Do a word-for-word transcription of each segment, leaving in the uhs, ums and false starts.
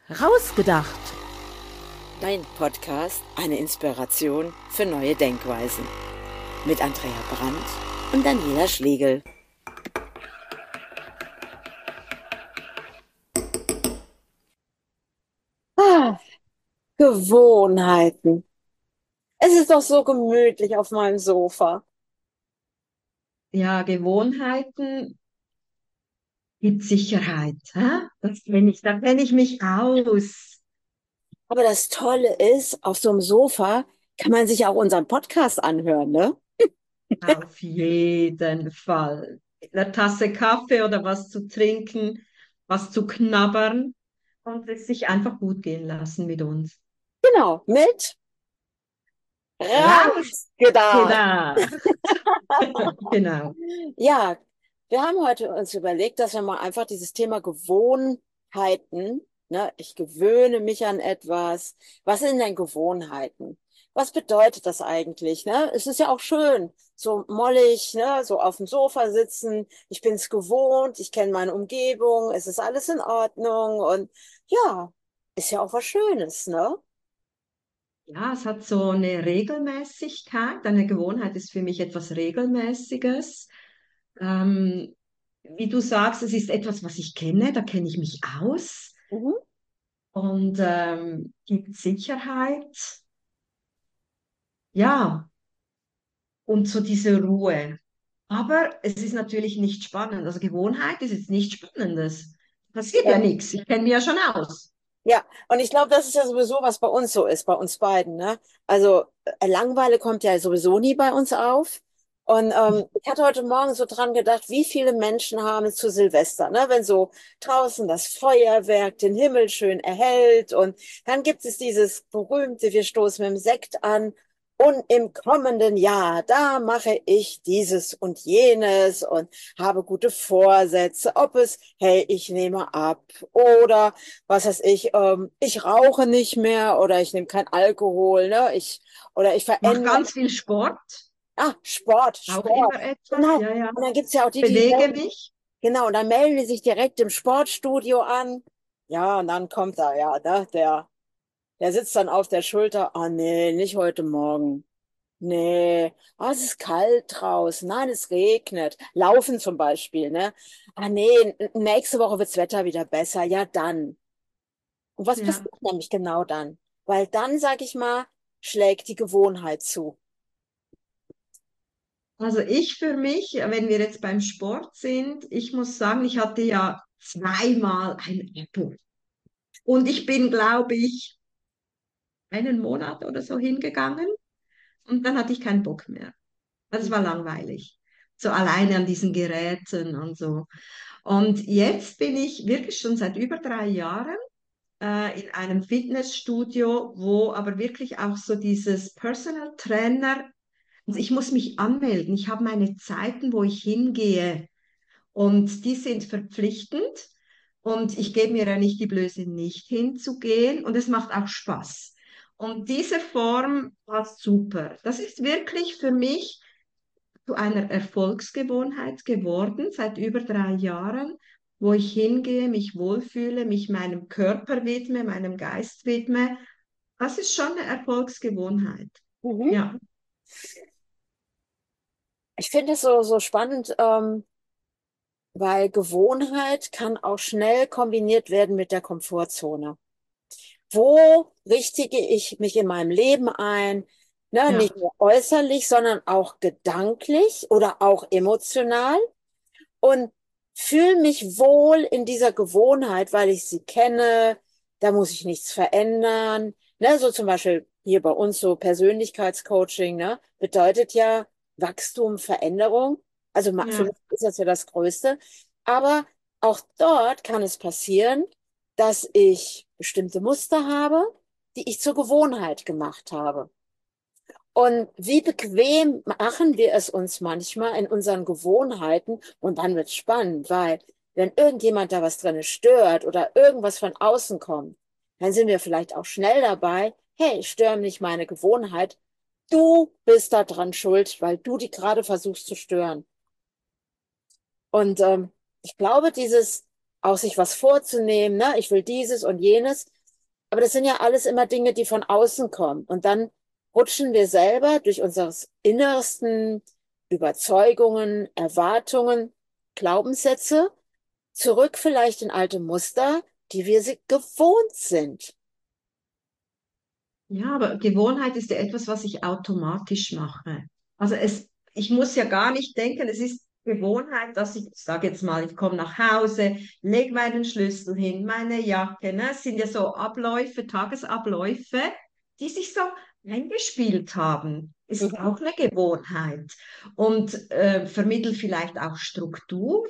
Rausgedacht. Dein Podcast, eine Inspiration für neue Denkweisen. Mit Andrea Brandt und Daniela Schlegel. Ah, Gewohnheiten. Es ist doch so gemütlich auf meinem Sofa. Ja, Gewohnheiten gibt Sicherheit. Hä? Das kenne ich, da kenne ich mich aus. Aber das Tolle ist, auf so einem Sofa kann man sich auch unseren Podcast anhören, ne? Auf jeden Fall. Mit einer Tasse Kaffee oder was zu trinken, was zu knabbern und es sich einfach gut gehen lassen mit uns. Genau, mit Raus! Rausgedacht. Genau. Genau. Ja, wir haben heute uns überlegt, dass wir mal einfach dieses Thema Gewohnheiten, ne, ich gewöhne mich an etwas. Was sind denn Gewohnheiten? Was bedeutet das eigentlich, ne? Es ist ja auch schön, so mollig, ne, so auf dem Sofa sitzen. Ich bin es gewohnt, ich kenne meine Umgebung, es ist alles in Ordnung und ja, ist ja auch was Schönes, ne? Ja, es hat so eine Regelmäßigkeit. Eine Gewohnheit ist für mich etwas Regelmäßiges. Ähm, Wie du sagst, es ist etwas, was ich kenne, da kenne ich mich aus. Mhm. Und ähm, gibt Sicherheit, ja, und so diese Ruhe. Aber es ist natürlich nicht spannend. Also Gewohnheit ist jetzt nichts Spannendes. Passiert ja Ja. nichts. Ich kenne mich ja schon aus. Ja, und ich glaube, das ist ja sowieso, was bei uns so ist, bei uns beiden, ne? Also äh, Langeweile kommt ja sowieso nie bei uns auf. Und ähm, ich hatte heute Morgen so dran gedacht, wie viele Menschen haben es zu Silvester, ne? Wenn so draußen das Feuerwerk den Himmel schön erhellt und dann gibt es dieses berühmte, wir stoßen mit dem Sekt an und im kommenden Jahr, da mache ich dieses und jenes und habe gute Vorsätze, ob es, hey, ich nehme ab oder was weiß ich, ähm, ich rauche nicht mehr oder ich nehme kein Alkohol, ne? Ich, oder ich Mach verändere, ganz viel Sport, ah, Sport, auch Sport. immer etwas. Genau. Ja, ja. Und dann gibt's ja auch die, die, Bewege mich. genau, und dann melden die sich direkt im Sportstudio an. Ja, und dann kommt da, ja, ne, der, der sitzt dann auf der Schulter. Ah, nee, nicht heute Morgen. Nee, ah, es ist kalt draußen. Nein, es regnet. Laufen zum Beispiel, ne? Ah, nee, n- nächste Woche wirds Wetter wieder besser. Ja, dann. Und was Ja. passiert nämlich genau dann? Weil dann, sag ich mal, schlägt die Gewohnheit zu. Also ich für mich, wenn wir jetzt beim Sport sind, ich muss sagen, ich hatte ja zweimal ein Abo. Und ich bin, glaube ich, einen Monat oder so hingegangen und dann hatte ich keinen Bock mehr. Also es war langweilig. So alleine an diesen Geräten und so. Und jetzt bin ich wirklich schon seit über drei Jahren äh, in einem Fitnessstudio, wo aber wirklich auch so dieses Personal Trainer, also ich muss mich anmelden. Ich habe meine Zeiten, wo ich hingehe und die sind verpflichtend und ich gebe mir ja nicht die Blöße, nicht hinzugehen und es macht auch Spaß. Und diese Form passt super. Das ist wirklich für mich zu einer Erfolgsgewohnheit geworden seit über drei Jahren, wo ich hingehe, mich wohlfühle, mich meinem Körper widme, meinem Geist widme. Das ist schon eine Erfolgsgewohnheit. Mhm. Ja, Ich finde es so, so spannend, ähm, weil Gewohnheit kann auch schnell kombiniert werden mit der Komfortzone. Wo richtige ich mich in meinem Leben ein? Ne, ja, nicht nur äußerlich, sondern auch gedanklich oder auch emotional und fühle mich wohl in dieser Gewohnheit, weil ich sie kenne. Da muss ich nichts verändern. Ne, so zum Beispiel hier bei uns so Persönlichkeitscoaching, ne, bedeutet ja Wachstum, Veränderung. Also ma- für ja, mich ist das ja das Größte. Aber auch dort kann es passieren, dass ich bestimmte Muster habe, die ich zur Gewohnheit gemacht habe. Und wie bequem machen wir es uns manchmal in unseren Gewohnheiten und dann wird es spannend, weil wenn irgendjemand da was drin stört oder irgendwas von außen kommt, dann sind wir vielleicht auch schnell dabei, hey, stör nicht meine Gewohnheit, du bist da dran schuld, weil du die gerade versuchst zu stören. Und ähm, ich glaube, dieses auch sich was vorzunehmen, ne, ich will dieses und jenes, Aber das sind ja alles immer Dinge, die von außen kommen. Und dann rutschen wir selber durch unsere innersten Überzeugungen, Erwartungen, Glaubenssätze zurück vielleicht in alte Muster, die wir sie gewohnt sind. Ja, aber Gewohnheit ist ja etwas, was ich automatisch mache. Also es, ich muss ja gar nicht denken, es ist Gewohnheit, dass ich, ich sage jetzt mal, ich komme nach Hause, lege meinen Schlüssel hin, meine Jacke, ne? Es sind ja so Abläufe, Tagesabläufe, die sich so eingespielt haben. Ist Mhm. auch eine Gewohnheit und äh, vermittelt vielleicht auch Struktur.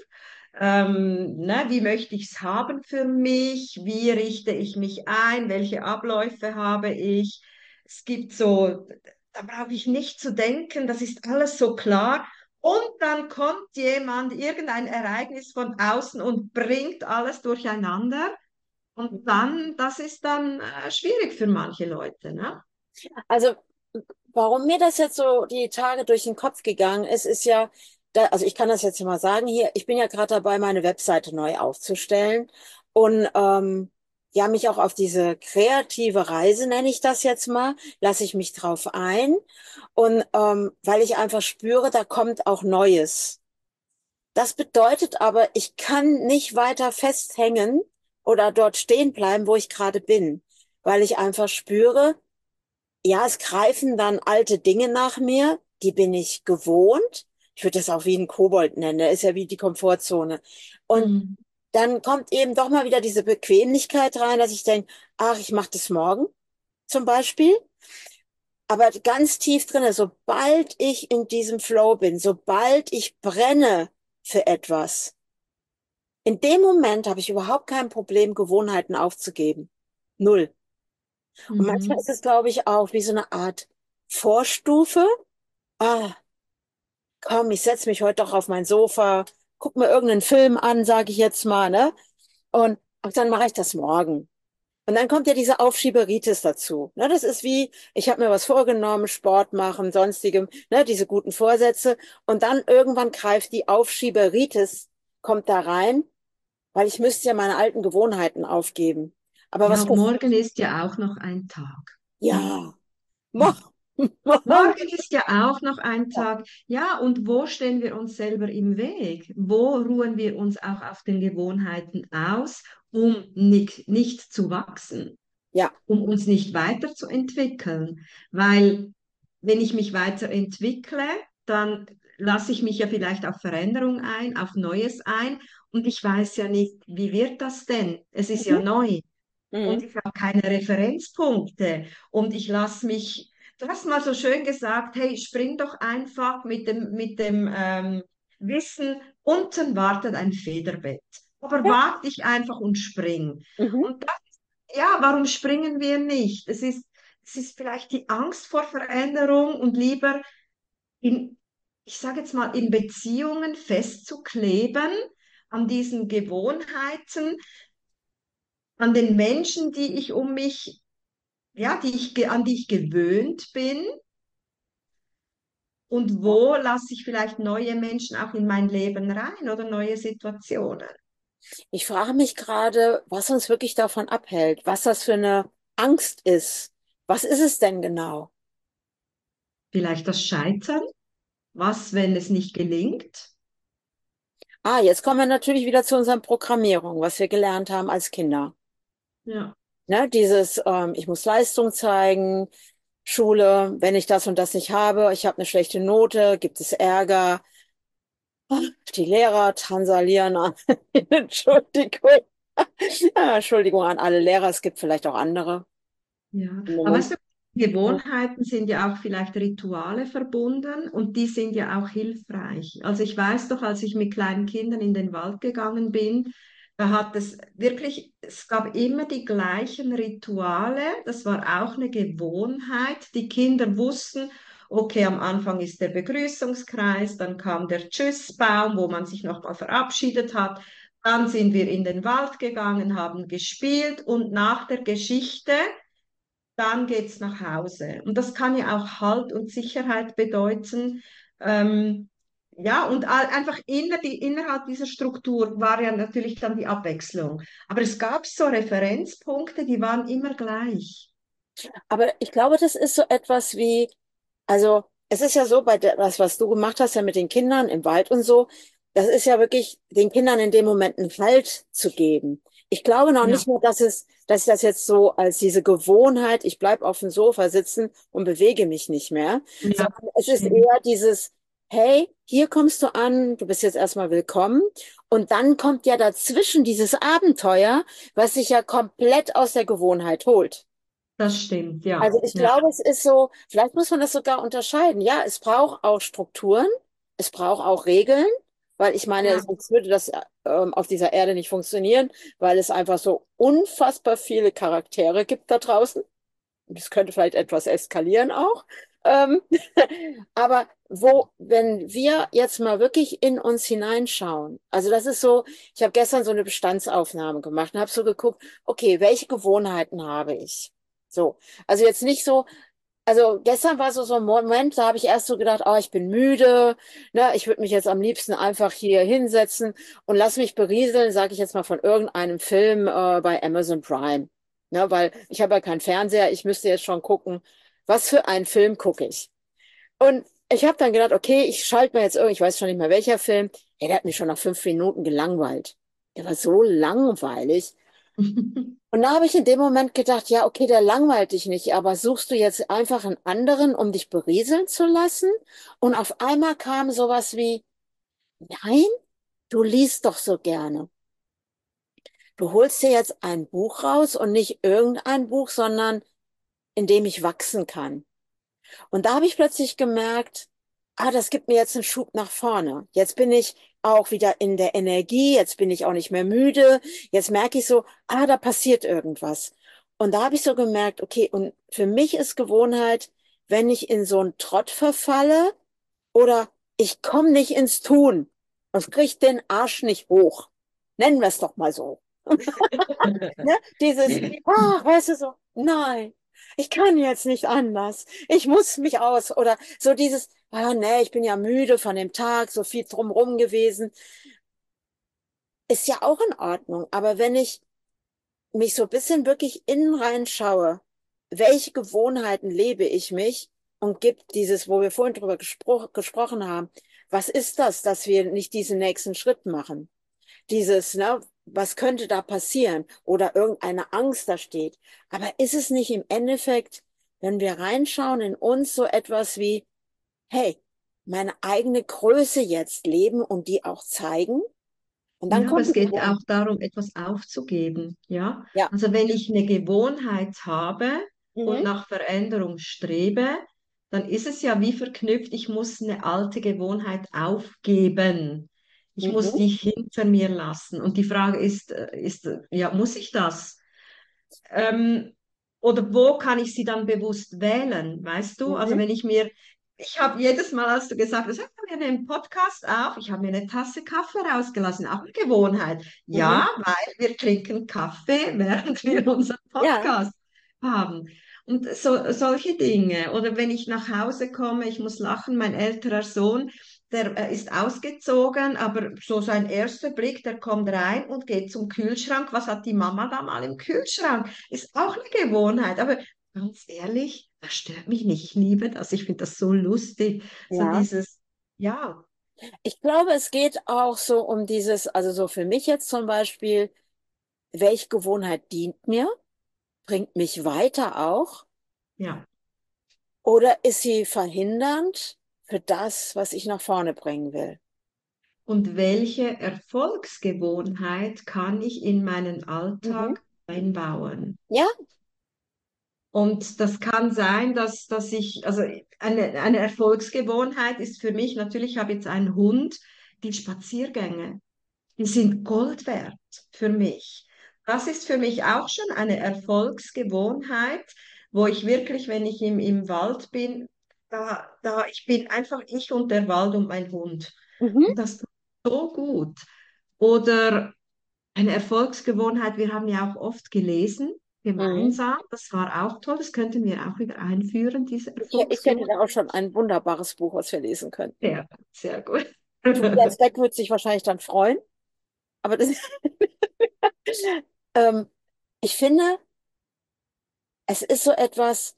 Ähm, ne, wie möchte ich es haben für mich? Wie richte ich mich ein? Welche Abläufe habe ich? Es gibt so, da brauche ich nicht zu denken, das ist alles so klar. Und dann kommt jemand, irgendein Ereignis von außen und bringt alles durcheinander. Und dann, das ist dann äh, schwierig für manche Leute, ne? Also, warum mir das jetzt so die Tage durch den Kopf gegangen ist, ist ja, da, also ich kann das jetzt mal sagen hier, ich bin ja gerade dabei, meine Webseite neu aufzustellen und ähm, ja, mich auch auf diese kreative Reise, nenne ich das jetzt mal, lasse ich mich drauf ein und ähm, weil ich einfach spüre, da kommt auch Neues. Das bedeutet aber, ich kann nicht weiter festhängen oder dort stehen bleiben, wo ich gerade bin, weil ich einfach spüre, ja, es greifen dann alte Dinge nach mir, die bin ich gewohnt. Ich würde das auch wie ein Kobold nennen, der ist ja wie die Komfortzone. Und Mhm. dann kommt eben doch mal wieder diese Bequemlichkeit rein, dass ich denke, ach, ich mache das morgen zum Beispiel. Aber ganz tief drinne, sobald ich in diesem Flow bin, sobald ich brenne für etwas, in dem Moment habe ich überhaupt kein Problem, Gewohnheiten aufzugeben. Null. Und manchmal Mhm. ist es, glaube ich, auch wie so eine Art Vorstufe. Ah, komm, ich setz mich heute doch auf mein Sofa, guck mir irgendeinen Film an, sage ich jetzt mal, ne? Und ach, dann mache ich das morgen. Und dann kommt ja diese Aufschieberitis dazu. Ne, das ist wie, ich habe mir was vorgenommen, Sport machen, sonstigem, ne, diese guten Vorsätze. Und dann irgendwann greift die Aufschieberitis, kommt da rein, weil ich müsste ja meine alten Gewohnheiten aufgeben. Aber was Ja, passiert? morgen ist ja auch noch ein Tag. Ja, morgen. Morgen. Morgen ist ja auch noch ein Tag. Ja, und wo stellen wir uns selber im Weg? Wo ruhen wir uns auch auf den Gewohnheiten aus, um nicht, nicht zu wachsen, Ja. um uns nicht weiterzuentwickeln? Weil wenn ich mich weiterentwickle, dann lasse ich mich ja vielleicht auf Veränderung ein, auf Neues ein. Und ich weiß ja nicht, wie wird das denn? Es ist ja Mhm. neu und Mhm. ich habe keine Referenzpunkte und ich lasse mich, du hast mal so schön gesagt, hey, spring doch einfach mit dem, mit dem ähm, Wissen, unten wartet ein Federbett. Aber Ja. wag dich einfach und spring. Mhm. Und das, ja, warum springen wir nicht? Es ist, es ist vielleicht die Angst vor Veränderung und lieber in, ich sage jetzt mal, in Beziehungen festzukleben an diesen Gewohnheiten, an den Menschen, die ich um mich, ja, die ich, ge- an die ich gewöhnt bin und wo lasse ich vielleicht neue Menschen auch in mein Leben rein oder neue Situationen. Ich frage mich gerade, was uns wirklich davon abhält, was das für eine Angst ist. Was ist es denn genau? Vielleicht das Scheitern, was, wenn es nicht gelingt? Ah, jetzt kommen wir natürlich wieder zu unserer Programmierung, was wir gelernt haben als Kinder. Ja, Ne, dieses, ähm, ich muss Leistung zeigen, Schule, wenn ich das und das nicht habe, ich habe eine schlechte Note, gibt es Ärger. Die Lehrer transalieren an. Entschuldigung. Ja, Entschuldigung an alle Lehrer, es gibt vielleicht auch andere. ja. Im Aber Moment. weißt du, Gewohnheiten sind ja auch vielleicht Rituale verbunden und die sind ja auch hilfreich. Also ich weiß doch, als ich mit kleinen Kindern in den Wald gegangen bin, da hat es wirklich, es gab immer die gleichen Rituale. Das war auch eine Gewohnheit. Die Kinder wussten, okay, am Anfang ist der Begrüßungskreis, dann kam der Tschüssbaum, wo man sich nochmal verabschiedet hat. Dann sind wir in den Wald gegangen, haben gespielt und nach der Geschichte dann geht's nach Hause. Und das kann ja auch Halt und Sicherheit bedeuten. Ähm, Ja, und a- einfach inner, die, innerhalb dieser Struktur war ja natürlich dann die Abwechslung. Aber es gab so Referenzpunkte, die waren immer gleich. Aber ich glaube, das ist so etwas wie, also es ist ja so, bei der, das, was du gemacht hast, ja mit den Kindern im Wald und so, das ist ja wirklich den Kindern in dem Moment einen Halt zu geben. Ich glaube noch Ja, nicht mehr, dass es, dass ich das jetzt so als diese Gewohnheit, ich bleib auf dem Sofa sitzen und bewege mich nicht mehr, ja, sondern es ist stimmt. eher dieses, hey, hier kommst du an, du bist jetzt erstmal willkommen. Und dann kommt ja dazwischen dieses Abenteuer, was sich ja komplett aus der Gewohnheit holt. Das stimmt, ja. Also ich Ja, glaube, es ist so, vielleicht muss man das sogar unterscheiden. Ja, es braucht auch Strukturen, es braucht auch Regeln, weil ich meine, ja. sonst würde das ähm, auf dieser Erde nicht funktionieren, weil es einfach so unfassbar viele Charaktere gibt da draußen. Und es könnte vielleicht etwas eskalieren auch. Ähm, aber wo, wenn wir jetzt mal wirklich in uns hineinschauen, also das ist so, ich habe gestern so eine Bestandsaufnahme gemacht und habe so geguckt, okay, welche Gewohnheiten habe ich? So, also jetzt nicht so, also gestern war so so ein Moment, da habe ich erst so gedacht, oh, ich bin müde, ne, ich würde mich jetzt am liebsten einfach hier hinsetzen und lass mich berieseln, sage ich jetzt mal von irgendeinem Film äh, bei Amazon Prime, ne, weil ich habe ja keinen Fernseher, ich müsste jetzt schon gucken, was für einen Film gucke ich. Und ich habe dann gedacht, okay, ich schalte mir jetzt irgendwie, ich weiß schon nicht mehr welcher Film, ey, der hat mich schon nach fünf Minuten gelangweilt. Der war so langweilig. Und da habe ich in dem Moment gedacht, ja, okay, der langweilt dich nicht, aber suchst du jetzt einfach einen anderen, um dich berieseln zu lassen? Und auf einmal kam sowas wie, nein, du liest doch so gerne. Du holst dir jetzt ein Buch raus und nicht irgendein Buch, sondern in dem ich wachsen kann. Und da habe ich plötzlich gemerkt, ah, das gibt mir jetzt einen Schub nach vorne. Jetzt bin ich auch wieder in der Energie, jetzt bin ich auch nicht mehr müde. Jetzt merke ich so, ah, da passiert irgendwas. Und da habe ich so gemerkt, okay, und für mich ist Gewohnheit, wenn ich in so einen Trott verfalle oder ich komme nicht ins Tun und kriege den Arsch nicht hoch. Nennen wir es doch mal so. Ne? Dieses, ah, weißt du so, nein, ich kann jetzt nicht anders. Ich muss mich aus. Oder so dieses, ah, nee, ich bin ja müde von dem Tag, so viel drumrum gewesen. Ist ja auch in Ordnung. Aber wenn ich mich so ein bisschen wirklich innen rein schaue, welche Gewohnheiten lebe ich mich und gibt dieses, wo wir vorhin drüber gespro gesprochen haben, was ist das, dass wir nicht diesen nächsten Schritt machen? Dieses, ne, was könnte da passieren? Oder irgendeine Angst da steht. Aber ist es nicht im Endeffekt, wenn wir reinschauen in uns, so etwas wie, hey, meine eigene Größe jetzt leben und die auch zeigen? Und dann Ja, aber kommt es die geht auch Gewohnheit. darum, etwas aufzugeben. Ja, Ja. also wenn ich eine Gewohnheit habe und Mhm. nach Veränderung strebe, dann ist es ja wie verknüpft, ich muss eine alte Gewohnheit aufgeben. Ich muss Mhm. die hinter mir lassen. Und die Frage ist, äh, ist, äh, ja, muss ich das? Ähm, oder wo kann ich sie dann bewusst wählen? Weißt du? Also Mhm. wenn ich mir, ich habe jedes Mal, als du gesagt hast, ich habe mir einen Podcast auf, ich habe mir eine Tasse Kaffee rausgelassen, auch eine Gewohnheit. Mhm. Ja, weil wir trinken Kaffee, während wir unseren Ja. Podcast haben. Und so, solche Dinge. Oder wenn ich nach Hause komme, ich muss lachen, mein älterer Sohn, der äh, ist ausgezogen, aber so sein erster Blick, der kommt rein und geht zum Kühlschrank. Was hat die Mama da mal im Kühlschrank? Ist auch eine Gewohnheit. Aber ganz ehrlich, das stört mich nicht. Ich liebe das. Ich finde das so lustig. So Ja. dieses, ja, Ich glaube, es geht auch so um dieses, also so für mich jetzt zum Beispiel, welche Gewohnheit dient mir, bringt mich weiter auch, ja. oder ist sie verhindernd für das, was ich nach vorne bringen will? Und welche Erfolgsgewohnheit kann ich in meinen Mhm. Alltag einbauen? Ja. Und das kann sein, dass, dass ich, also eine, eine Erfolgsgewohnheit ist für mich, natürlich, ich habe jetzt einen Hund, die Spaziergänge, die sind Gold wert für mich. Das ist für mich auch schon eine Erfolgsgewohnheit, wo ich wirklich, wenn ich im, im Wald bin, da, da, ich bin einfach ich und der Wald und mein Hund. Mhm. Und das tut so gut. Oder eine Erfolgsgewohnheit, wir haben ja auch oft gelesen, Mhm. gemeinsam. Das war auch toll. Das könnten wir auch wieder einführen, diese Ich, ich hätte Erfolgsgewohnheit. da auch schon ein wunderbares Buch, was wir lesen könnten. Ja, sehr gut. Tobias Beck wird sich wahrscheinlich dann freuen. Aber das, ähm, ich finde, es ist so etwas,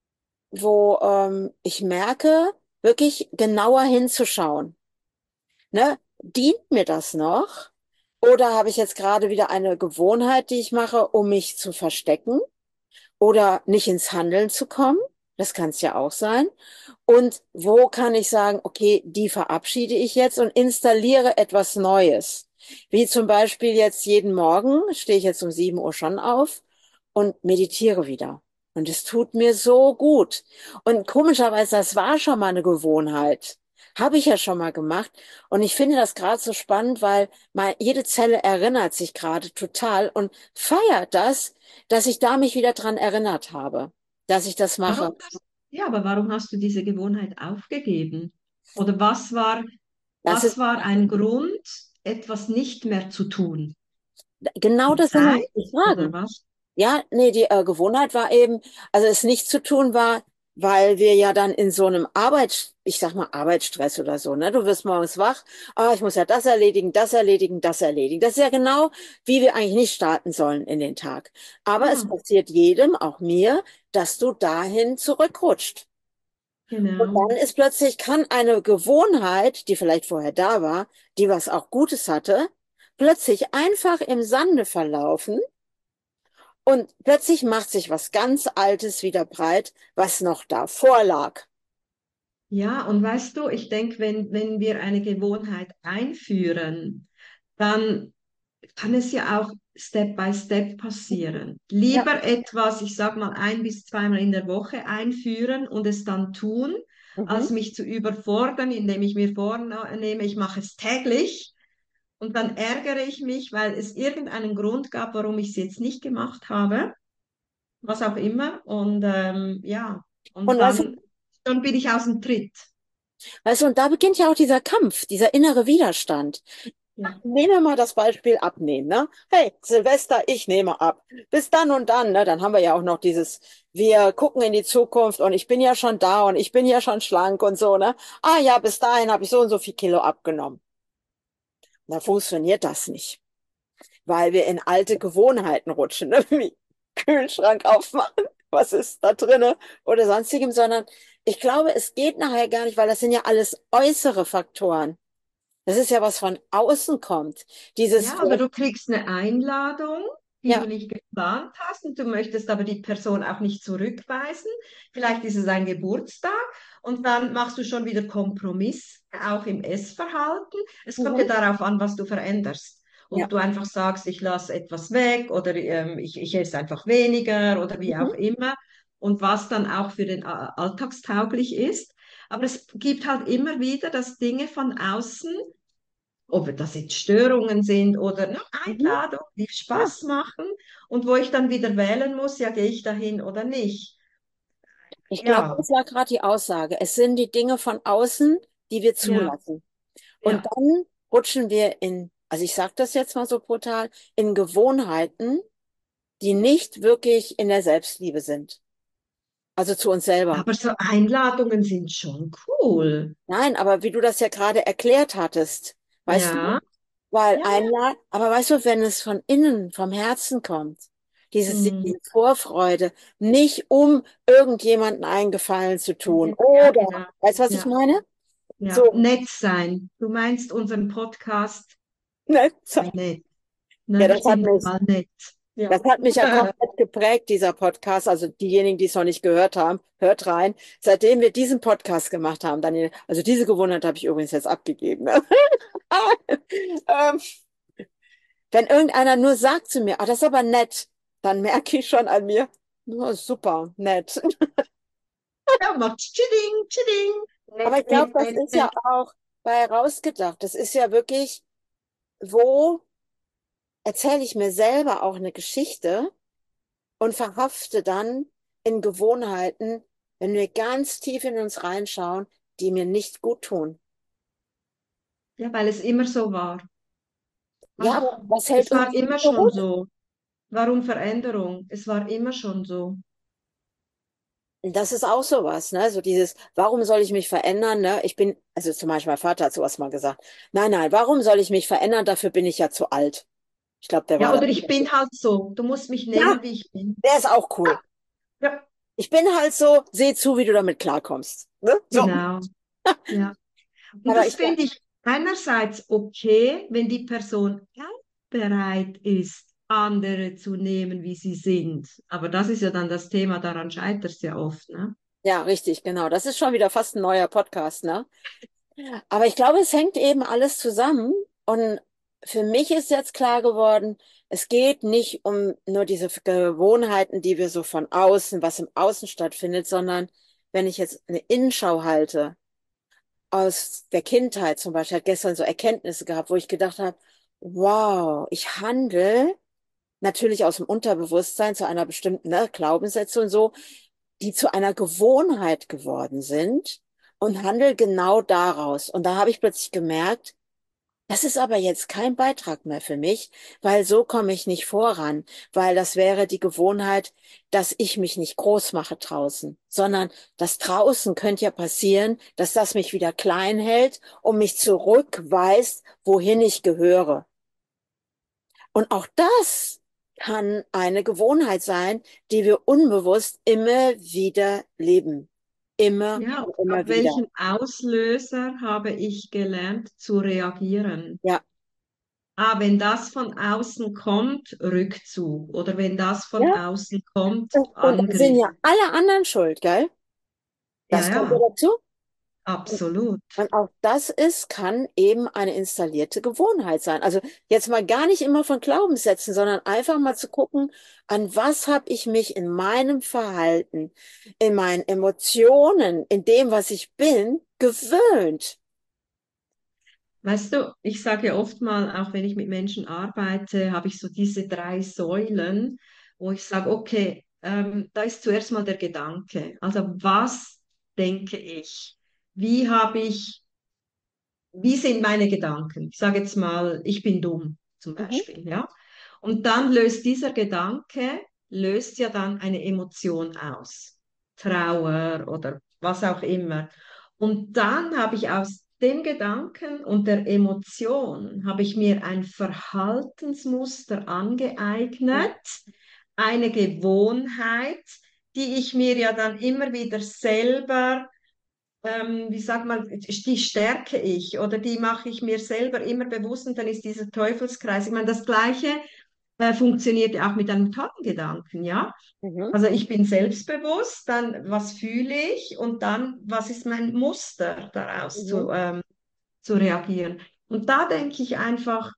wo ähm, ich merke, wirklich genauer hinzuschauen. Ne? Dient mir das noch? Oder habe ich jetzt gerade wieder eine Gewohnheit, die ich mache, um mich zu verstecken oder nicht ins Handeln zu kommen? Das kann es ja auch sein. Und wo kann ich sagen, okay, die verabschiede ich jetzt und installiere etwas Neues? Wie zum Beispiel jetzt jeden Morgen stehe ich jetzt um sieben Uhr schon auf und meditiere wieder. Und es tut mir so gut. Und komischerweise, das war schon mal eine Gewohnheit. Habe ich ja schon mal gemacht. Und ich finde das gerade so spannend, weil mal jede Zelle erinnert sich gerade total und feiert das, dass ich da mich wieder dran erinnert habe, dass ich das Warum mache. hast, ja, aber warum hast du diese Gewohnheit aufgegeben? Oder was war, Das was ist war ein Grund, etwas nicht mehr zu tun? genau Die das sind Zeit nämlich die oder Fragen. was? Ja, nee, die äh, Gewohnheit war eben, also es nicht zu tun war, weil wir ja dann in so einem Arbeits, ich sag mal Arbeitsstress oder so, ne? Du wirst morgens wach, ah, ich muss ja das erledigen, das erledigen, das erledigen. Das ist ja genau, wie wir eigentlich nicht starten sollen in den Tag. Aber es Ah, passiert jedem, auch mir, dass du dahin zurückrutscht. Und genau. dann ist plötzlich, kann eine Gewohnheit, die vielleicht vorher da war, die was auch Gutes hatte, plötzlich einfach im Sande verlaufen und plötzlich macht sich was ganz Altes wieder breit, was noch davor lag. Ja, und weißt du, ich denke, wenn, wenn wir eine Gewohnheit einführen, dann kann es ja auch Step by Step passieren. Ja. Lieber etwas, ich sag mal, ein bis zweimal in der Woche einführen und es dann tun, Mhm. als mich zu überfordern, indem ich mir vornehme, ich mache es täglich und dann ärgere ich mich, weil es irgendeinen Grund gab, warum ich es jetzt nicht gemacht habe, was auch immer. Und ähm, ja, und Und weißt du, dann, dann bin ich aus dem Tritt. weißt du, und da beginnt ja auch dieser Kampf, dieser innere Widerstand. Ja. Nehmen wir mal das Beispiel abnehmen, ne? Hey, Silvester, ich nehme ab. Bis dann und dann, ne? Dann haben wir ja auch noch dieses, wir gucken in die Zukunft und ich bin ja schon da und ich bin ja schon schlank und so, ne? Ah ja, bis dahin habe ich so und so viel Kilo abgenommen. Da funktioniert das nicht, weil wir in alte Gewohnheiten rutschen, ne? Wie Kühlschrank aufmachen, was ist da drinne oder sonstigem, sondern ich glaube, es geht nachher gar nicht, weil das sind ja alles äußere Faktoren. Das ist ja was von außen kommt. Dieses, Ja, oder du kriegst eine Einladung, die du ja, nicht geplant hast und du möchtest aber die Person auch nicht zurückweisen. Vielleicht ist es ein Geburtstag und dann machst du schon wieder Kompromisse, auch im Essverhalten. Es kommt ja mhm. darauf an, was du veränderst. Ja, Ob du einfach sagst, ich lasse etwas weg oder ähm, ich, ich esse einfach weniger oder wie auch mhm. immer und was dann auch für den A- alltagstauglich ist. Aber es gibt halt immer wieder, dass Dinge von außen, ob das jetzt Störungen sind oder ne, Mhm. Einladungen, die Ja. Spaß machen und wo ich dann wieder wählen muss, ja, gehe ich dahin oder nicht. Ich glaube, Ja, das war gerade die Aussage. Es sind die Dinge von außen, die wir ja, zulassen. Und ja. dann rutschen wir in, also ich sage das jetzt mal so brutal, in Gewohnheiten, die nicht wirklich in der Selbstliebe sind. Also zu uns selber. Aber so Einladungen sind schon cool. Nein, aber wie du das ja gerade erklärt hattest, weißt du, Ja, weil ja, ja. einmal, aber weißt du, wenn es von innen, vom Herzen kommt, dieses, Hm. diese Vorfreude, nicht um irgendjemanden einen Gefallen zu tun, Ja, oder, genau. weißt du, was ich Ja, meine? ja. So, Nett sein. Du meinst unseren Podcast ne, so. sei nett. Ja, Ne? das hat Sind mich, mal nett. Ja. das hat mich ja komplett geprägt, dieser Podcast. Also diejenigen, die es noch nicht gehört haben, hört rein. Seitdem wir diesen Podcast gemacht haben, Daniel, also diese Gewohnheit habe ich übrigens jetzt abgegeben. Ne? Ähm, Wenn irgendeiner nur sagt zu mir, ah, das ist aber nett, dann merke ich schon an mir, oh, super, nett. Ja, macht Tschilling, Tschilling. Aber Nett, ich glaube, nett, das nett, ist ja nett. auch bei rausgedacht. Das ist ja wirklich, wo erzähle ich mir selber auch eine Geschichte und verhafte dann in Gewohnheiten, wenn wir ganz tief in uns reinschauen, die mir nicht gut tun. Ja, weil es immer so war. Ja, aber Ach, was hält es uns war denn immer schon zurück? so. Warum Veränderung? Es war immer schon so. Warum Veränderung? Es war immer schon so. Warum Veränderung? Es war immer schon so. Warum Veränderung? Es war immer schon so. Warum Veränderung? Es war immer schon so. Warum Veränderung? Es war immer schon so. Warum Veränderung? Es war immer schon so. Warum Veränderung? Es war immer schon so. Das ist auch sowas, ne? So dieses, warum soll ich mich verändern, ne? Ich bin, also zum Beispiel mein Vater hat sowas mal gesagt. Nein, nein, warum soll ich mich verändern? Dafür bin ich ja zu alt. Ich glaube, der war Ja, da. oder ich bin halt so. Du musst mich Ja, nehmen, wie ich bin. der ist auch cool. Ja, Ich bin halt so, seh zu, wie du damit klarkommst. Ne? So. genau. Ja. Und Aber das ich, finde ich einerseits okay, wenn die Person auch bereit ist, andere zu nehmen, wie sie sind. Aber das ist ja dann das Thema, daran scheitert es ja oft, ne? ja, richtig, genau. Das ist schon wieder fast ein neuer Podcast, ne? Aber ich glaube, es hängt eben alles zusammen. Und für mich ist jetzt klar geworden, es geht nicht um nur diese Gewohnheiten, die wir so von außen, was im Außen stattfindet, sondern wenn ich jetzt eine Innenschau halte, aus der Kindheit zum Beispiel, ich hatte gestern so Erkenntnisse gehabt, wo ich gedacht habe, wow, ich handle natürlich aus dem Unterbewusstsein zu einer bestimmten, ne, Glaubenssätze und so, die zu einer Gewohnheit geworden sind und handle genau daraus. Und da habe ich plötzlich gemerkt, das ist aber jetzt kein Beitrag mehr für mich, weil so komme ich nicht voran, weil das wäre die Gewohnheit, dass ich mich nicht groß mache draußen, sondern das draußen könnte ja passieren, dass das mich wieder klein hält und mich zurückweist, wohin ich gehöre. Und auch das kann eine Gewohnheit sein, die wir unbewusst immer wieder leben. Immer Ja, und auf immer wieder. welchen Auslöser habe ich gelernt zu reagieren? Ja. Ah, wenn das von außen kommt, Rückzug. Oder wenn das von Ja. außen kommt, Und, und dann sind Angriff. ja alle anderen schuld, gell? Ja, Das kommt ja ja, dazu. absolut. Und auch das ist, kann eben eine installierte Gewohnheit sein. Also jetzt mal gar nicht immer von Glaubenssätzen, sondern einfach mal zu gucken, an was habe ich mich in meinem Verhalten, in meinen Emotionen, in dem, was ich bin, gewöhnt. Weißt du, ich sage ja oft mal, auch wenn ich mit Menschen arbeite, habe ich so diese drei Säulen, wo ich sage, okay, ähm, da ist zuerst mal der Gedanke. Also was denke ich? Wie habe ich, wie sind meine Gedanken? Ich sage jetzt mal, ich bin dumm zum Mhm, Beispiel, ja? Und dann löst dieser Gedanke, löst ja dann eine Emotion aus. Trauer oder was auch immer. Und dann habe ich aus dem Gedanken und der Emotion, habe ich mir ein Verhaltensmuster angeeignet, eine Gewohnheit, die ich mir ja dann immer wieder selber, ähm, wie sagt man, die stärke ich oder die mache ich mir selber immer bewusst und dann ist dieser Teufelskreis. Ich meine, das Gleiche äh, funktioniert ja auch mit einem Tatengedanken, ja? mhm, Also ich bin selbstbewusst, dann was fühle ich und dann was ist mein Muster daraus mhm, zu, ähm, zu reagieren. Und da denke ich einfach,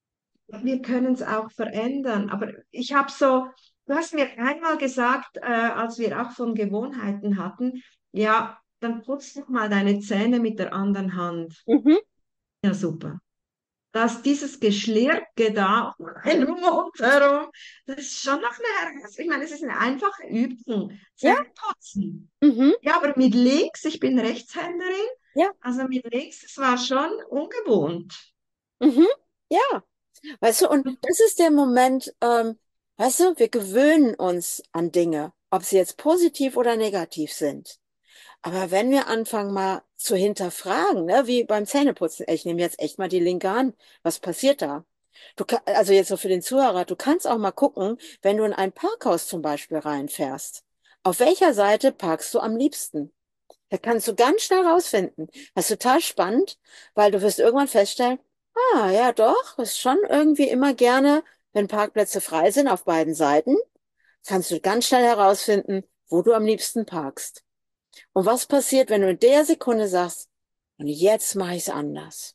wir können es auch verändern. Aber ich habe so, du hast mir einmal gesagt, äh, als wir auch von Gewohnheiten hatten, ja, dann putz doch mal deine Zähne mit der anderen Hand. mhm. Ja, super. Dass dieses Geschlirke da um einen Mund herum, das ist schon noch eine Herausforderung. Ich meine, es ist eine einfache Übung. Ja, Zähne putzen. mhm, Ja, aber mit links, ich bin Rechtshänderin, ja, also mit links, das war schon ungewohnt. mhm, ja. Weißt du, und das ist der Moment, ähm, weißt du, wir gewöhnen uns an Dinge, ob sie jetzt positiv oder negativ sind. Aber wenn wir anfangen mal zu hinterfragen, ne, wie beim Zähneputzen, ich nehme jetzt echt mal die linke Hand, was passiert da? Du, ka- also jetzt so für den Zuhörer, du kannst auch mal gucken, wenn du in ein Parkhaus zum Beispiel reinfährst. Auf welcher Seite parkst du am liebsten? Da kannst du ganz schnell rausfinden. Das ist total spannend, weil du wirst irgendwann feststellen, ah, ja doch, ist schon irgendwie immer gerne, wenn Parkplätze frei sind auf beiden Seiten, kannst du ganz schnell herausfinden, wo du am liebsten parkst. Und was passiert, wenn du in der Sekunde sagst, und jetzt mache ich es anders?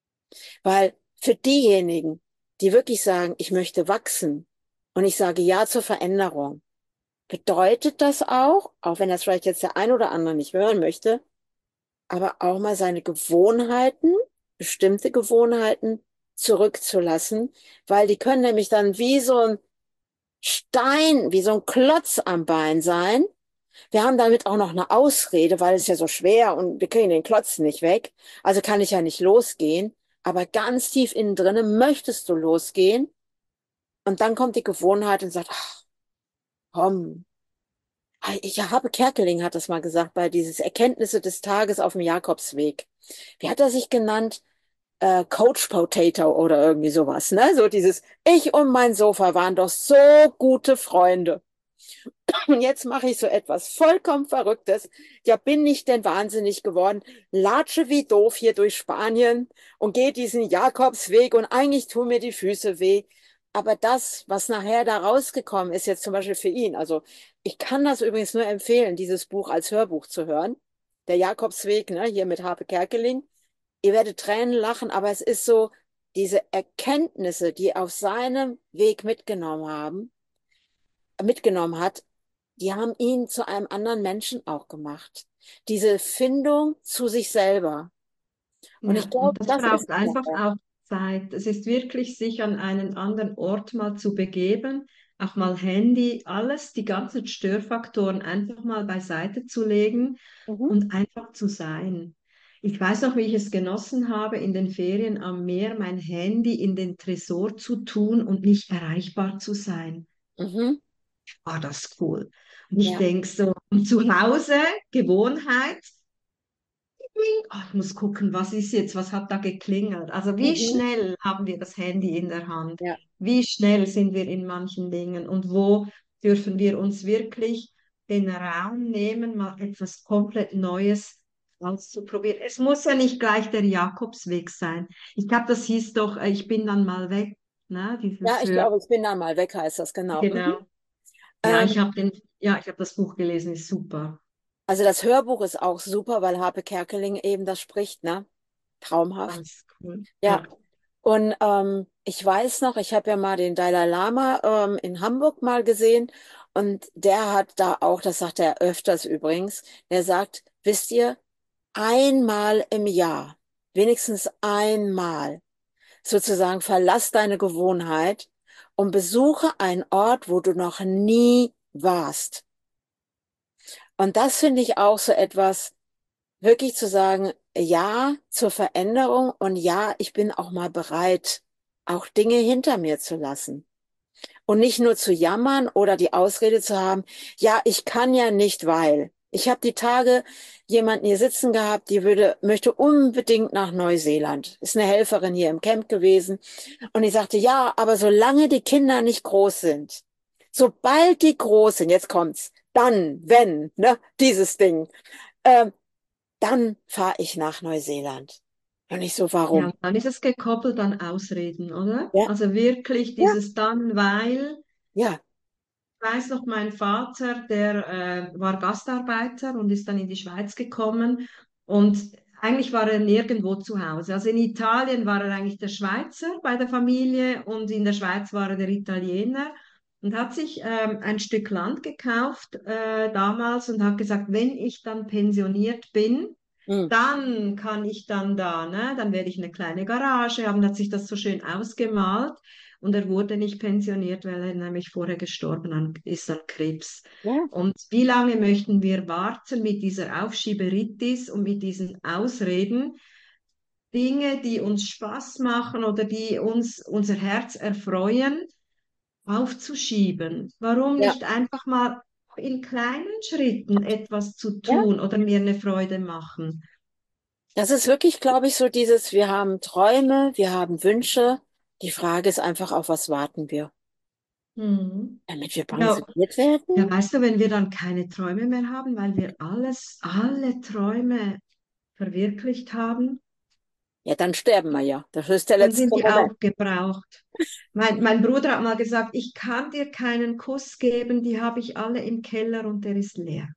Weil für diejenigen, die wirklich sagen, ich möchte wachsen und ich sage ja zur Veränderung, bedeutet das auch, auch wenn das vielleicht jetzt der ein oder andere nicht hören möchte, aber auch mal seine Gewohnheiten, bestimmte Gewohnheiten zurückzulassen, weil die können nämlich dann wie so ein Stein, wie so ein Klotz am Bein sein. Wir haben damit auch noch eine Ausrede, weil es ja so schwer und wir kriegen den Klotz nicht weg. Also kann ich ja nicht losgehen. Aber ganz tief innen drinnen möchtest du losgehen. Und dann kommt die Gewohnheit und sagt, ach, komm. Ah, Ich habe Kerkeling hat das mal gesagt, bei dieses Erkenntnisse des Tages auf dem Jakobsweg. Wie hat er sich genannt? Äh, Coach Potato oder irgendwie sowas, ne? So dieses, ich und mein Sofa waren doch so gute Freunde. Und jetzt mache ich so etwas vollkommen Verrücktes. Ja, bin ich denn wahnsinnig geworden? Latsche wie doof hier durch Spanien und gehe diesen Jakobsweg und eigentlich tun mir die Füße weh. Aber das, was nachher da rausgekommen ist, jetzt zum Beispiel für ihn, also ich kann das übrigens nur empfehlen, dieses Buch als Hörbuch zu hören. Der Jakobsweg, ne, hier mit Harpe Kerkeling. Ihr werdet Tränen lachen, aber es ist so, diese Erkenntnisse, die er auf seinem Weg mitgenommen haben, mitgenommen hat, die haben ihn zu einem anderen Menschen auch gemacht. Diese Findung zu sich selber. Und ich Ja, glaube, und das das ist braucht einfach nachher. auch Zeit. Es ist wirklich, sich an einen anderen Ort mal zu begeben, auch mal Handy, alles, die ganzen Störfaktoren einfach mal beiseite zu legen Mhm. und einfach zu sein. Ich weiß noch, wie ich es genossen habe, in den Ferien am Meer mein Handy in den Tresor zu tun und nicht erreichbar zu sein. Mhm. War das cool. Und ich Ja. denke so, und zu Hause, Gewohnheit, oh, ich muss gucken, was ist jetzt, was hat da geklingelt? Also wie Mhm. schnell haben wir das Handy in der Hand? Ja. Wie schnell sind wir in manchen Dingen? Und wo dürfen wir uns wirklich den Raum nehmen, mal etwas komplett Neues auszuprobieren? Es muss ja nicht gleich der Jakobsweg sein. Ich glaube, das hieß doch, äh, ich bin dann mal weg, ne? Ja, Dieses ich Hör. glaube, ich bin da mal weg, heißt das genau. Mhm. Genau. Ja, Ähm, ich habe den, ja, ich habe das Buch gelesen, ist super. also das Hörbuch ist auch super, weil Harpe Kerkeling eben das spricht, ne? Traumhaft. Ganz cool. Ja. Ja. Und ähm, ich weiß noch, ich habe ja mal den Dalai Lama ähm, in Hamburg mal gesehen und der hat da auch, das sagt er öfters übrigens, der sagt, wisst ihr, einmal im Jahr, wenigstens einmal, sozusagen verlass deine Gewohnheit und besuche einen Ort, wo du noch nie warst. Und das finde ich auch so etwas, wirklich zu sagen, ja zur Veränderung und ja, ich bin auch mal bereit, auch Dinge hinter mir zu lassen. Und nicht nur zu jammern oder die Ausrede zu haben, ja, ich kann ja nicht, weil. Ich habe die Tage jemanden hier sitzen gehabt, die würde, möchte unbedingt nach Neuseeland. Ist eine Helferin hier im Camp gewesen. Und ich sagte, ja, aber solange die Kinder nicht groß sind, sobald die groß sind, jetzt kommt's, dann, wenn, ne, dieses Ding, ähm, dann fahre ich nach Neuseeland. Und ich so, Ja, warum? und dann ist es gekoppelt an Ausreden, oder? Ja, Also wirklich ja, dieses dann, weil, ja. ich weiß noch, mein Vater, der äh, war Gastarbeiter und ist dann in die Schweiz gekommen und eigentlich war er nirgendwo zu Hause. Also in Italien war er eigentlich der Schweizer bei der Familie und in der Schweiz war er der Italiener und hat sich ähm, ein Stück Land gekauft äh, damals und hat gesagt, wenn ich dann pensioniert bin, Hm. dann kann ich dann da, ne? Dann werde ich eine kleine Garage haben, hat sich das so schön ausgemalt und er wurde nicht pensioniert, weil er nämlich vorher gestorben an, ist an Krebs. Ja, Und wie lange möchten wir warten mit dieser Aufschieberitis und mit diesen Ausreden? Dinge, die uns Spaß machen oder die uns unser Herz erfreuen, aufzuschieben. Warum ja, nicht einfach mal in kleinen Schritten etwas zu ja. tun oder mir eine Freude machen? Das ist wirklich, glaube ich, so dieses, wir haben Träume, wir haben Wünsche. Die Frage ist einfach, auf was warten wir? Mhm. Damit wir Ja, pensioniert ja, werden? weißt du, wenn wir dann keine Träume mehr haben, weil wir alles, alle Träume verwirklicht haben, Ja, dann sterben wir ja. Das ist der dann letzte sind die Moment. aufgebraucht. Mein, mein Bruder hat mal gesagt, ich kann dir keinen Kuss geben, die habe ich alle im Keller und der ist leer.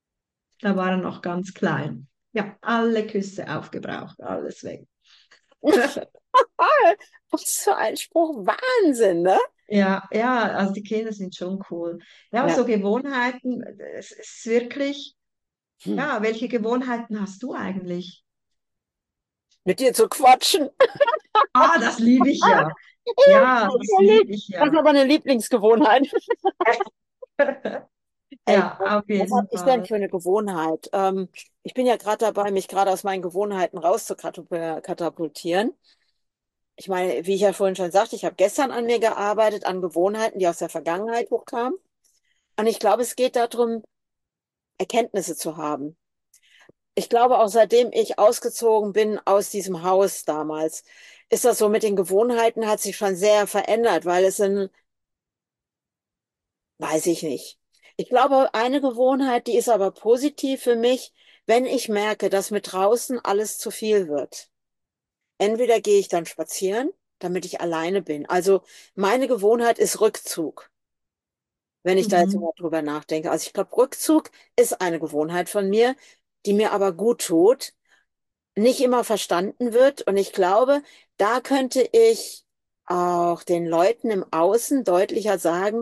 Da war er noch ganz klein. Ja, alle Küsse aufgebraucht, alles weg. Ah, was für ein Spruch. Wahnsinn, ne? Ja, ja, also die Kinder sind schon cool. Ja, aber Ja. so Gewohnheiten, es ist wirklich, Hm. ja, welche Gewohnheiten hast du eigentlich? Mit dir zu quatschen. Ah, das liebe ich ja. Ja, das liebe ich Das ist ja. aber eine Lieblingsgewohnheit. Ey, Ja, auf was habe jeden ich denn Fall. für eine Gewohnheit? Ähm, ich bin ja gerade dabei, mich gerade aus meinen Gewohnheiten rauszukatapultieren. Ich meine, wie ich ja vorhin schon sagte, ich habe gestern an mir gearbeitet, an Gewohnheiten, die aus der Vergangenheit hochkamen. Und ich glaube, es geht darum, Erkenntnisse zu haben. Ich glaube auch seitdem ich ausgezogen bin aus diesem Haus damals, ist das so mit den Gewohnheiten hat sich schon sehr verändert, weil es sind, weiß ich nicht. Ich glaube, eine Gewohnheit, die ist aber positiv für mich, wenn ich merke, dass mit draußen alles zu viel wird. Entweder gehe ich dann spazieren, damit ich alleine bin. Also meine Gewohnheit ist Rückzug, wenn ich da jetzt Mhm. mal drüber nachdenke. Also ich glaube, Rückzug ist eine Gewohnheit von mir, die mir aber gut tut, nicht immer verstanden wird. Und ich glaube, da könnte ich auch den Leuten im Außen deutlicher sagen,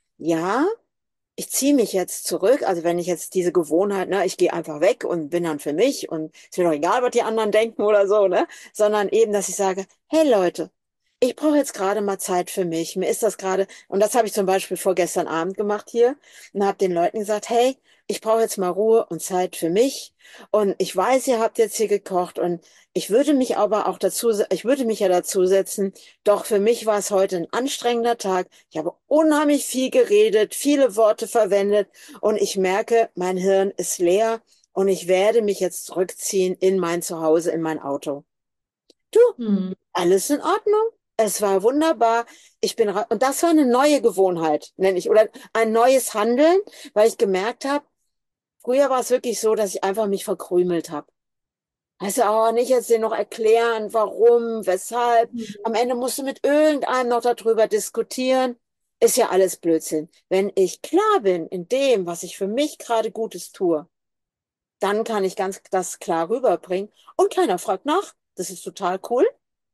ja, ich ziehe mich jetzt zurück. Also wenn ich jetzt diese Gewohnheit, ne, ich gehe einfach weg und bin dann für mich und ist mir doch egal, was die anderen denken oder so, ne, sondern eben, dass ich sage, hey Leute, ich brauche jetzt gerade mal Zeit für mich. Mir ist das gerade, und das habe ich zum Beispiel vorgestern Abend gemacht hier und habe den Leuten gesagt, hey, ich brauche jetzt mal Ruhe und Zeit für mich. Und ich weiß, ihr habt jetzt hier gekocht und ich würde mich aber auch dazu, ich würde mich ja dazu setzen, doch für mich war es heute ein anstrengender Tag. Ich habe unheimlich viel geredet, viele Worte verwendet und ich merke, mein Hirn ist leer und ich werde mich jetzt zurückziehen in mein Zuhause, in mein Auto. Du, Mhm. alles in Ordnung. Es war wunderbar. Ich bin ra- und das war eine neue Gewohnheit, nenne ich, oder ein neues Handeln, weil ich gemerkt habe, früher war es wirklich so, dass ich einfach mich verkrümelt habe. Weißt du, oh, nicht jetzt dir noch erklären, warum, weshalb. Am Ende musst du mit irgendeinem noch darüber diskutieren. Ist ja alles Blödsinn. Wenn ich klar bin in dem, was ich für mich gerade Gutes tue, dann kann ich ganz das klar rüberbringen. Und keiner fragt nach. Das ist total cool.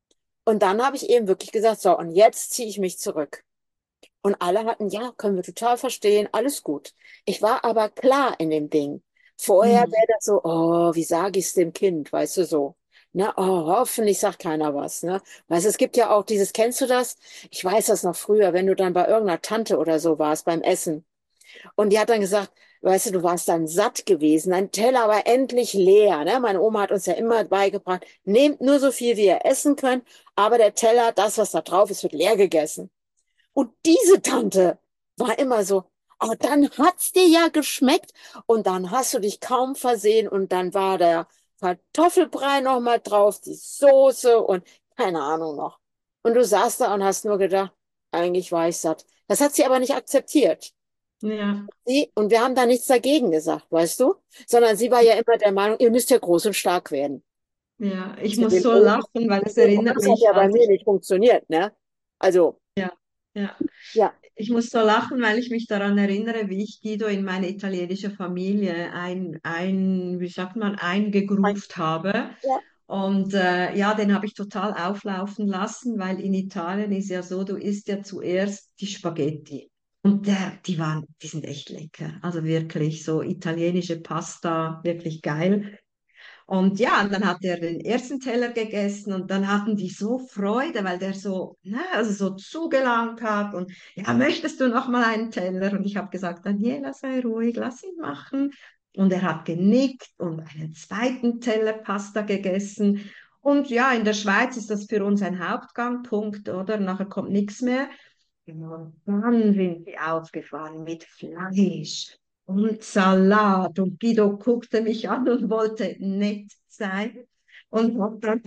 Und dann habe ich eben wirklich gesagt, so, und jetzt ziehe ich mich zurück. Und alle hatten, ja, können wir total verstehen, alles gut. Ich war aber klar in dem Ding. Vorher Mhm. wäre das so, oh, wie sage ich es dem Kind, weißt du so. Ne, oh, hoffentlich sagt keiner was, ne? Weißt du, es gibt ja auch dieses, kennst du das? Ich weiß das noch früher, wenn du dann bei irgendeiner Tante oder so warst beim Essen. Und die hat dann gesagt, weißt du, du warst dann satt gewesen, dein Teller war endlich leer, ne? Meine Oma hat uns ja immer beigebracht, nehmt nur so viel, wie ihr essen könnt, aber der Teller, das, was da drauf ist, wird leer gegessen. Und diese Tante war immer so, aber dann hat's dir ja geschmeckt und dann hast du dich kaum versehen und dann war der Kartoffelbrei noch mal drauf, die Soße und keine Ahnung noch. Und du saßt da und hast nur gedacht, eigentlich war ich satt. Das hat sie aber nicht akzeptiert. Ja, Sie, und wir haben da nichts dagegen gesagt, weißt du? Sondern sie war ja immer der Meinung, ihr müsst ja groß und stark werden. ja, ich Zu muss dem so Großen. lachen, weil es Und erinnert das hat mich, ja bei als mir ich, nicht funktioniert, ne? Also, ja, ja, ja. ich muss so lachen, weil ich mich daran erinnere, wie ich Guido in meine italienische Familie ein, ein, wie sagt man, eingegroovt habe. Ja. Und äh, ja, den habe ich total auflaufen lassen, weil in Italien ist ja so, du isst ja zuerst die Spaghetti. Und der, die waren, die sind echt lecker. Also wirklich so italienische Pasta, wirklich geil. Und ja, und dann hat er den ersten Teller gegessen und dann hatten die so Freude, weil der so, ne, also so zugelangt hat und ja, möchtest du noch mal einen Teller? Und ich habe gesagt, Daniela, sei ruhig, lass ihn machen. Und er hat genickt und einen zweiten Teller Pasta gegessen. Und ja, in der Schweiz ist das für uns ein Hauptgangpunkt, oder? Nachher kommt nichts mehr. Genau. Und dann sind sie aufgefahren mit Fleisch und Salat. Und Guido guckte mich an und wollte nett sein und hat dann,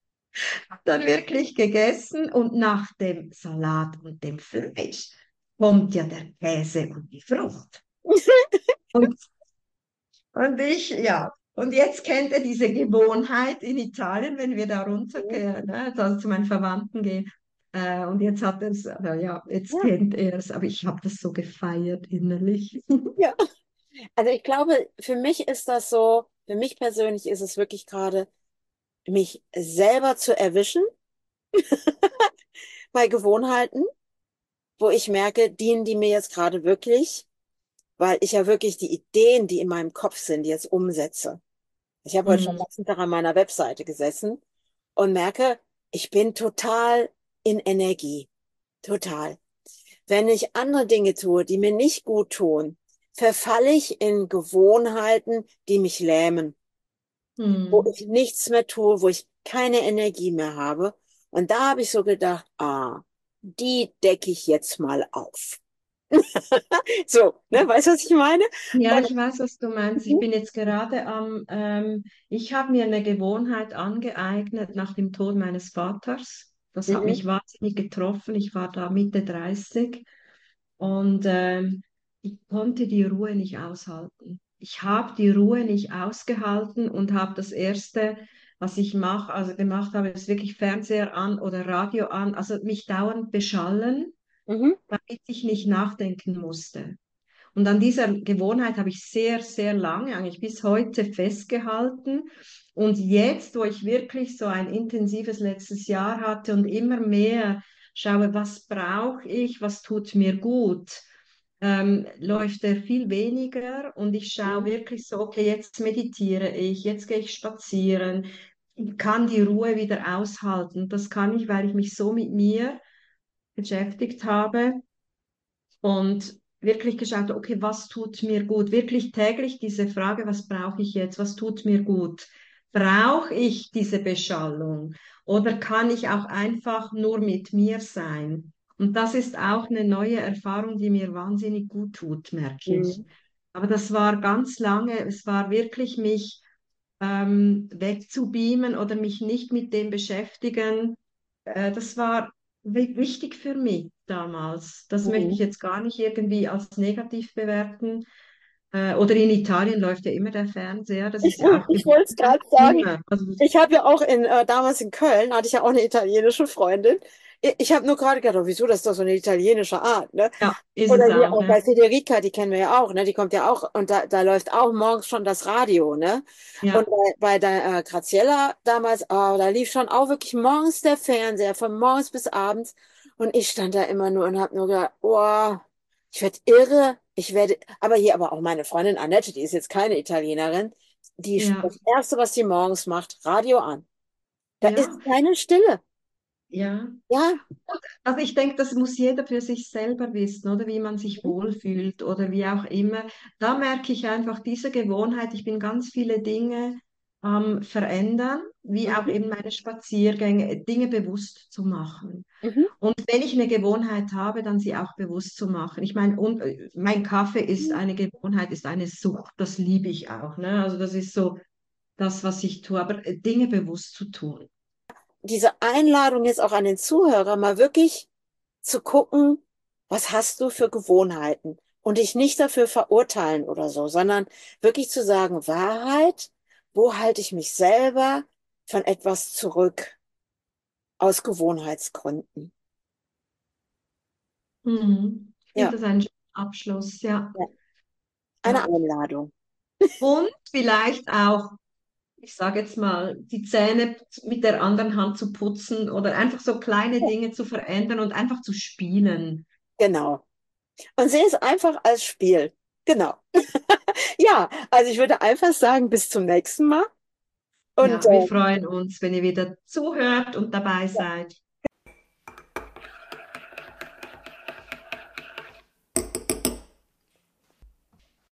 hat dann wirklich gegessen. Und nach dem Salat und dem Fleisch kommt ja der Käse und die Frucht. Und, und ich, ja. Und jetzt kennt er diese Gewohnheit in Italien, wenn wir da runtergehen, ne, also zu meinen Verwandten gehen. Äh, und jetzt hat er es, also ja, jetzt Ja, kennt er es, aber ich habe das so gefeiert innerlich. ja. Also ich glaube, für mich ist das so, für mich persönlich ist es wirklich gerade, mich selber zu erwischen bei Gewohnheiten, wo ich merke, dienen die mir jetzt gerade wirklich, weil ich ja wirklich die Ideen, die in meinem Kopf sind, jetzt umsetze. Ich habe heute schon den Mhm. ganzen Tag an meiner Webseite gesessen und merke, ich bin total in Energie. Total. Wenn ich andere Dinge tue, die mir nicht gut tun, verfalle ich in Gewohnheiten, die mich lähmen, wo Mhm. ich nichts mehr tue, wo ich keine Energie mehr habe. Und da habe ich so gedacht, ah, die decke ich jetzt mal auf. So, ne, weißt du, was ich meine? Ja, Und, ich weiß, was du meinst. Ich bin jetzt gerade am, ähm, ich habe mir eine Gewohnheit angeeignet nach dem Tod meines Vaters. Das hat mhm, mich wahnsinnig getroffen. Ich war da Mitte dreißig und ähm, ich konnte die Ruhe nicht aushalten. Ich habe die Ruhe nicht ausgehalten und habe das Erste, was ich mache, also gemacht habe, ist wirklich Fernseher an oder Radio an, also mich dauernd beschallen, mhm, damit ich nicht nachdenken musste. Und an dieser Gewohnheit habe ich sehr, sehr lange, eigentlich bis heute festgehalten. Und jetzt, wo ich wirklich so ein intensives letztes Jahr hatte und immer mehr schaue, was brauche ich, was tut mir gut, ähm, läuft er viel weniger und ich schaue mhm, wirklich so, okay, jetzt meditiere ich, jetzt gehe ich spazieren, ich kann die Ruhe wieder aushalten. Das kann ich, weil ich mich so mit mir beschäftigt habe und wirklich geschaut, okay, was tut mir gut? Wirklich täglich diese Frage, was brauche ich jetzt? Was tut mir gut? Brauche ich diese Beschallung oder kann ich auch einfach nur mit mir sein? Und das ist auch eine neue Erfahrung, die mir wahnsinnig gut tut, merke ich. mhm, Aber das war ganz lange, es war wirklich mich ähm, wegzubeamen oder mich nicht mit dem beschäftigen. Äh, das war wi- wichtig für mich damals. Das möchte ich mhm. jetzt gar nicht irgendwie als negativ bewerten. Äh, oder in Italien läuft ja immer der Fernseher, das Ich, ist ja auch ich wollte es Gewohnheit. gerade sagen. Immer. Also, Ich habe ja auch in, äh, damals in Köln, hatte ich ja auch eine italienische Freundin. Ich, ich habe nur gerade gedacht, oh, wieso, das ist doch so eine italienische Art, ne? ja, ist es Oder hier auch, auch ja. bei Federica, die kennen wir ja auch, ne? Die kommt ja auch, und da, da läuft auch morgens schon das Radio, ne? Und Ja, bei, bei der äh, Graziella damals, oh, da lief schon auch wirklich morgens der Fernseher, von morgens bis abends. Und ich stand da immer nur und habe nur gedacht, oh, ich werde irre. Ich werde, aber hier, aber auch meine Freundin Annette, die ist jetzt keine Italienerin, die, ja, das Erste, was sie morgens macht, Radio an. Da ist ja, keine Stille. ja. Ja. Also ich denke, das muss jeder für sich selber wissen, oder wie man sich wohlfühlt oder wie auch immer. Da merke ich einfach diese Gewohnheit, ich bin ganz viele Dinge am verändern, wie auch Mhm. eben meine Spaziergänge, Dinge bewusst zu machen. Mhm. Und wenn ich eine Gewohnheit habe, dann sie auch bewusst zu machen. Ich meine, und, äh, mein Kaffee ist eine Gewohnheit, ist eine Sucht, das liebe ich auch. Ne? Also das ist so das, was ich tue, aber äh, Dinge bewusst zu tun. Diese Einladung jetzt auch an den Zuhörer, mal wirklich zu gucken, was hast du für Gewohnheiten und dich nicht dafür verurteilen oder so, sondern wirklich zu sagen, Wahrheit, wo halte ich mich selber von etwas zurück aus Gewohnheitsgründen. Mhm. Ich Ja, finde das ein schöner Abschluss, ja. ja. Eine Ja. Einladung. Und vielleicht auch, ich sage jetzt mal, die Zähne mit der anderen Hand zu putzen oder einfach so kleine Ja, Dinge zu verändern und einfach zu spielen. genau. Und sehe es einfach als Spiel. Genau. Ja, also ich würde einfach sagen, bis zum nächsten Mal. Und Ja, wir äh, freuen uns, wenn ihr wieder zuhört und dabei ja, seid.